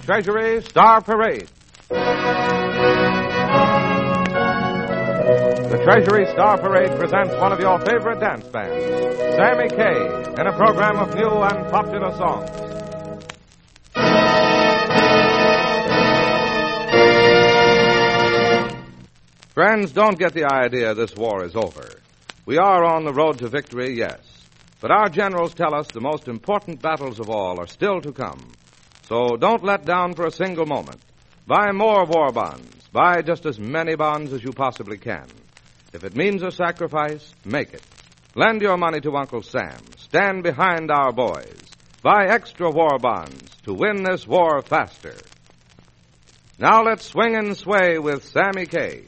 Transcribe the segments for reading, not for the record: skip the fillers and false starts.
Treasury Star Parade. The Treasury Star Parade presents one of your favorite dance bands, Sammy Kaye, in a program of new and popular songs. Friends, don't get the idea this war is over. We are on the road to victory, yes. But our generals tell us the most important battles of all are still to come. So don't let down for a single moment. Buy more war bonds. Buy just as many bonds as you possibly can. If it means a sacrifice, make it. Lend your money to Uncle Sam. Stand behind our boys. Buy extra war bonds to win this war faster. Now let's swing and sway with Sammy Kaye.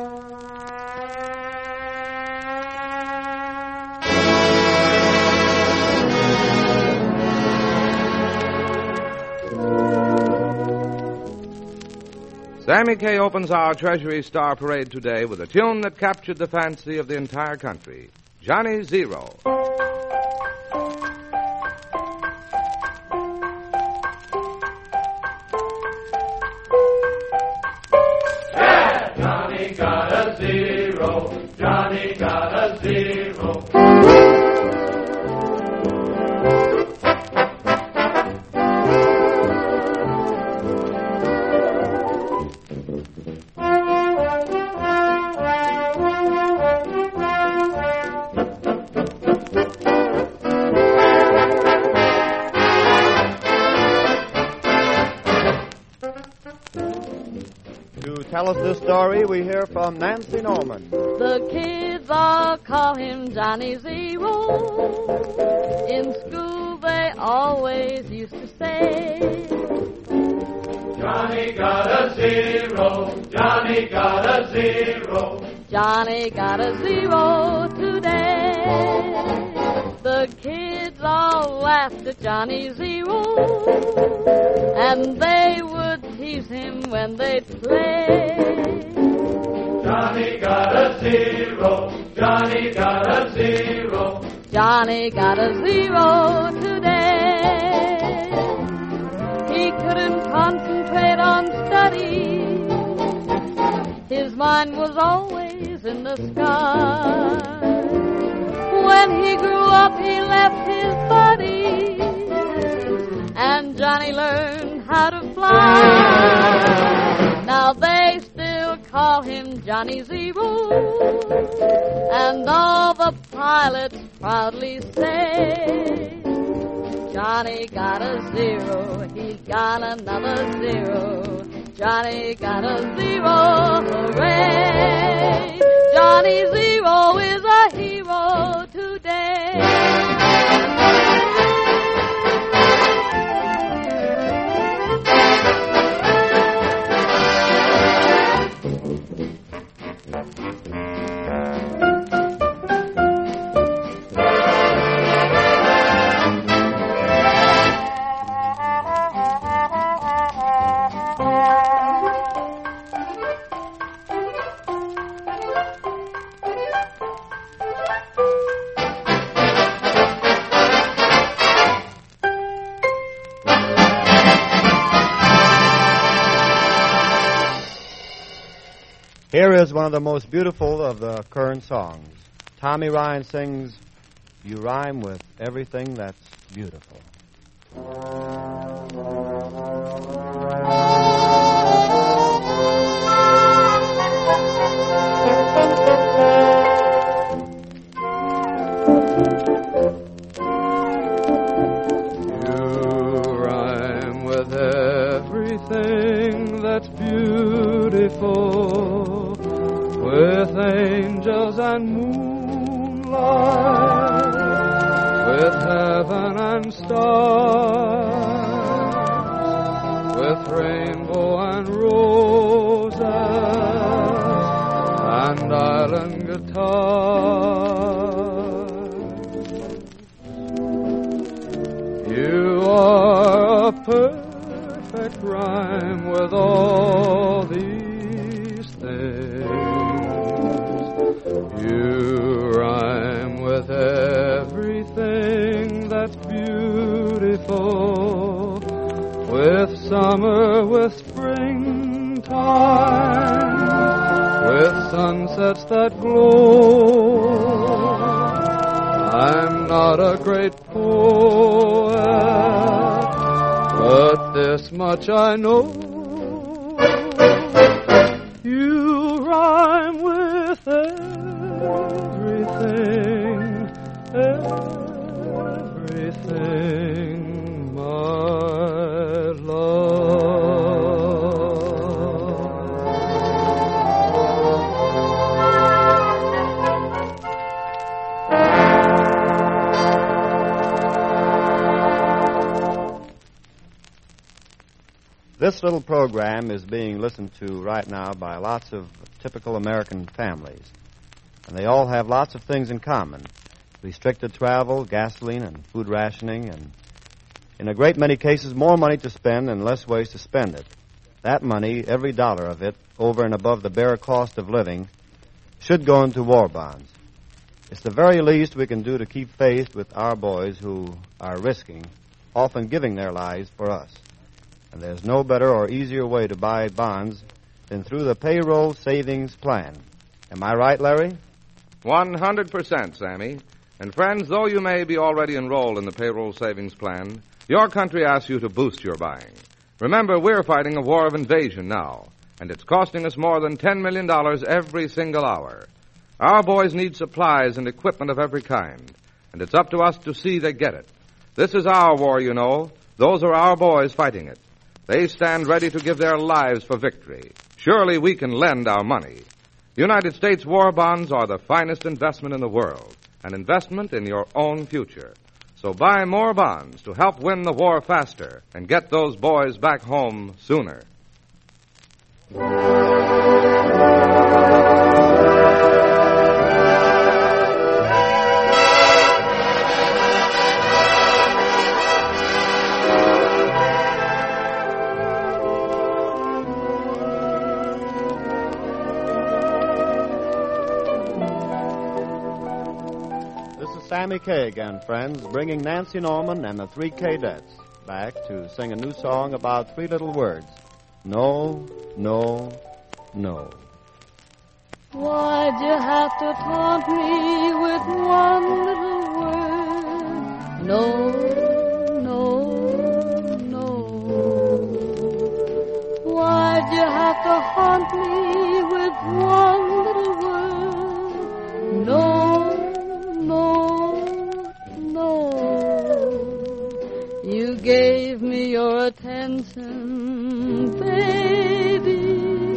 Sammy Kaye opens our Treasury Star Parade today with a tune that captured the fancy of the entire country, Johnny Zero. Yeah! Johnny got a zero, Johnny got a zero. Tell us this story, we hear from Nancy Norman. The kids all call him Johnny Zero. In school they always used to say, Johnny got a zero, Johnny got a zero. Johnny got a zero today. The kids all laughed at Johnny Zero, and they would tease him when they'd play. Johnny got a zero, Johnny got a zero. Johnny got a zero today. He couldn't concentrate on study. His mind was always in the sky. When he grew up, he left his buddies, and Johnny learned how to fly. Now they still call him Johnny Zero, and all the pilots proudly say, Johnny got a zero, he got another zero. Johnny got a zero, hooray! Johnny Zero is a hero today. Here is one of the most beautiful of the current songs. Tommy Ryan sings, You Rhyme with Everything That's Beautiful. You rhyme with everything that's beautiful, with angels and moonlight, with heaven and stars, with rainbow and roses, and island guitars. You are a perfect rhyme with all these things. You rhyme with everything that's beautiful, with sun summer with springtime, with sunsets that glow. I'm not a great poet, but this much I know. You rhyme with everything, everything, my love. This little program is being listened to right now by lots of typical American families. And they all have lots of things in common. Restricted travel, gasoline, and food rationing, and in a great many cases, more money to spend and less ways to spend it. That money, every dollar of it, over and above the bare cost of living, should go into war bonds. It's the very least we can do to keep faith with our boys who are risking, often giving their lives for us. And there's no better or easier way to buy bonds than through the payroll savings plan. Am I right, Larry? 100%, Sammy. And friends, though you may be already enrolled in the payroll savings plan, your country asks you to boost your buying. Remember, we're fighting a war of invasion now, and it's costing us more than $10 million every single hour. Our boys need supplies and equipment of every kind, and it's up to us to see they get it. This is our war, you know. Those are our boys fighting it. They stand ready to give their lives for victory. Surely we can lend our money. United States war bonds are the finest investment in the world, an investment in your own future. So buy more bonds to help win the war faster and get those boys back home sooner. Sammy Kaye again, friends, bringing Nancy Norman and the Three Cadettes back to sing a new song about three little words. No, no, no. Why'd you have to taunt me with one little word? No, no, no. Why'd you have to haunt me with one little word? No, no, no. You gave me your attention, baby,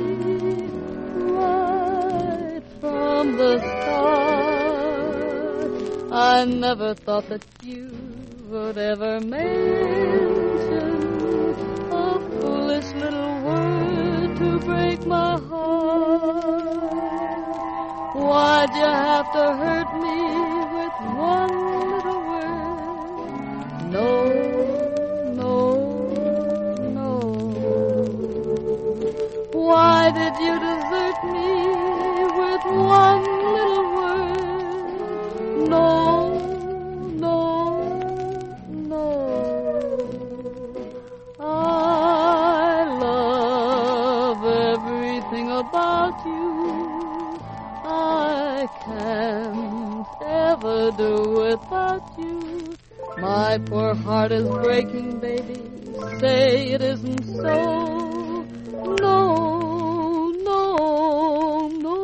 right from the start. I never thought that you would ever mention a foolish little word to break my heart. Why'd you have to hurt me with one little word? No, no, no. Why did you desert me with one little word? No, no, no. I love everything about you. I can't ever do without you. My poor heart is breaking, baby. Say it isn't so. No, no, no.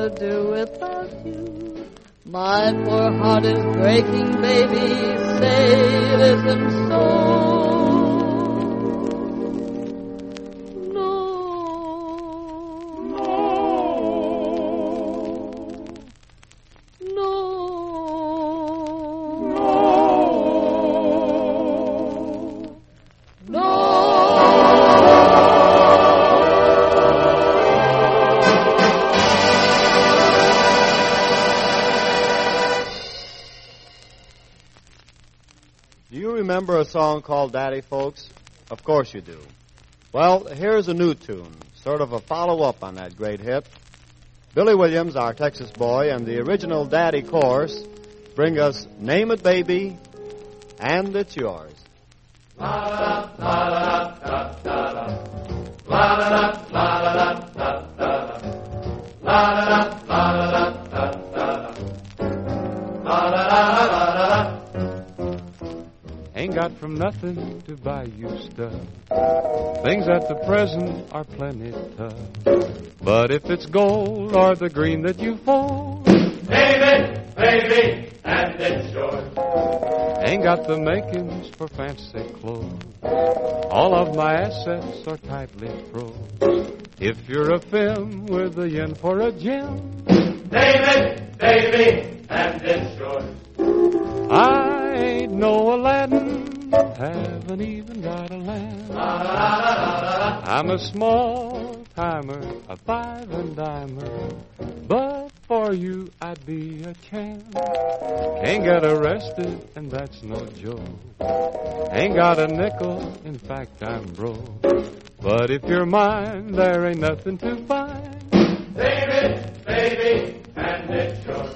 never do without you. My poor heart is breaking, baby, say it isn't so. Remember a song called Daddy, folks? Of course you do. Well, here's a new tune, sort of a follow-up on that great hit. Billy Williams, our Texas boy, and the original Daddy chorus bring us Name It, Baby, and It's Yours. La la la la la la la la la la la la la. Ain't got from nothing to buy you stuff. Things at the present are plenty tough. But if it's gold or the green that you fold, Name it, baby, and it's yours. Ain't got the makings for fancy clothes. All of my assets are tightly froze. If you're a femme with a yen for a gem, Name it, baby, and it's yours. I ain't no Aladdin, haven't even got a lamp. I'm a small timer, a five and dimer, but for you I'd be a champ. Can't get arrested, and that's no joke. Ain't got a nickel, in fact I'm broke. But if you're mine, there ain't nothing to find. Name it, baby, and it's yours.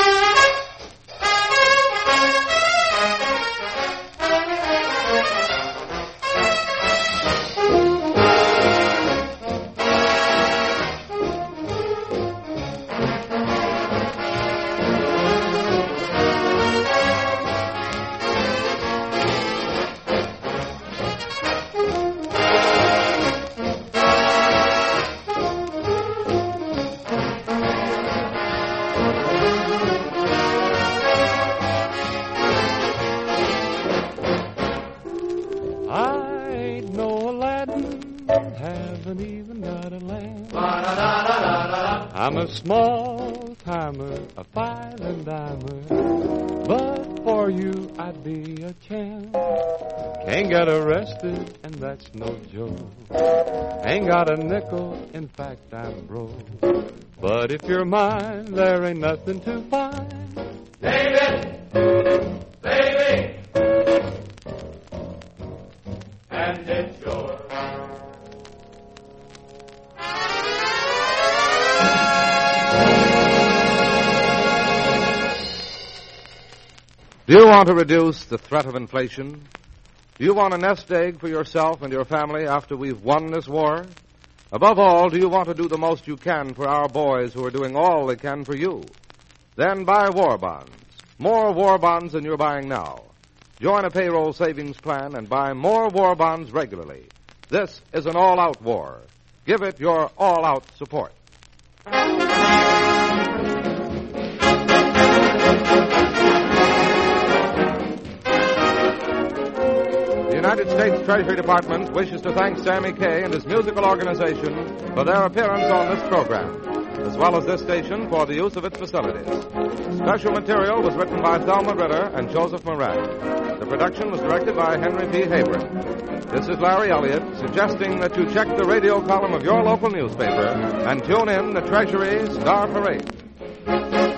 I'm a small timer, a five and dimer, but for you I'd be a champ. Can't get arrested, and that's no joke. Ain't got a nickel, in fact I'm broke. But if you're mine, there ain't nothing to find. Name it, baby, and it's yours. Do you want to reduce the threat of inflation? Do you want a nest egg for yourself and your family after we've won this war? Above all, do you want to do the most you can for our boys who are doing all they can for you? Then buy war bonds. More war bonds than you're buying now. Join a payroll savings plan and buy more war bonds regularly. This is an all-out war. Give it your all-out support. The United States Treasury Department wishes to thank Sammy Kaye and his musical organization for their appearance on this program, as well as this station for the use of its facilities. Special material was written by Thelma Ritter and Joseph Moran. The production was directed by Henry P. Habron. This is Larry Elliott, suggesting that you check the radio column of your local newspaper and tune in the Treasury Star Parade.